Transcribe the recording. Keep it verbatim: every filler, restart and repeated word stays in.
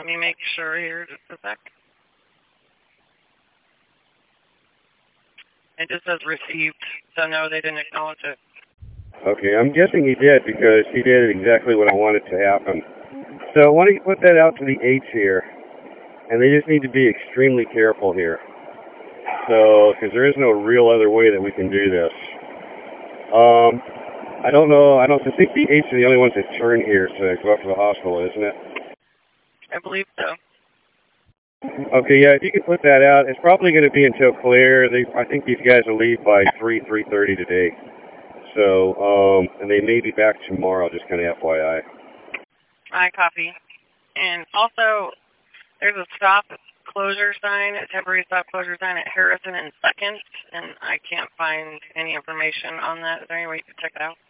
me make sure here just a sec. It just says received, so no, they didn't acknowledge it. Okay, I'm guessing he did because he did exactly what I wanted to happen. So why don't you put that out to the H here? And they just need to be extremely careful here. So, because there is no real other way that we can do this. Um, I don't know, I don't I think the H are the only ones that turn here to go up to the hospital, isn't it? I believe so. Okay, yeah, if you can put that out, it's probably going to be until clear. They, I think these guys will leave by three, three thirty today. So, um, and they may be back tomorrow, just kind of F Y I. I copy. And also, there's a stop closure sign, a temporary stop closure sign at Harrison and Second, and I can't find any information on that. Is there any way you can check it out?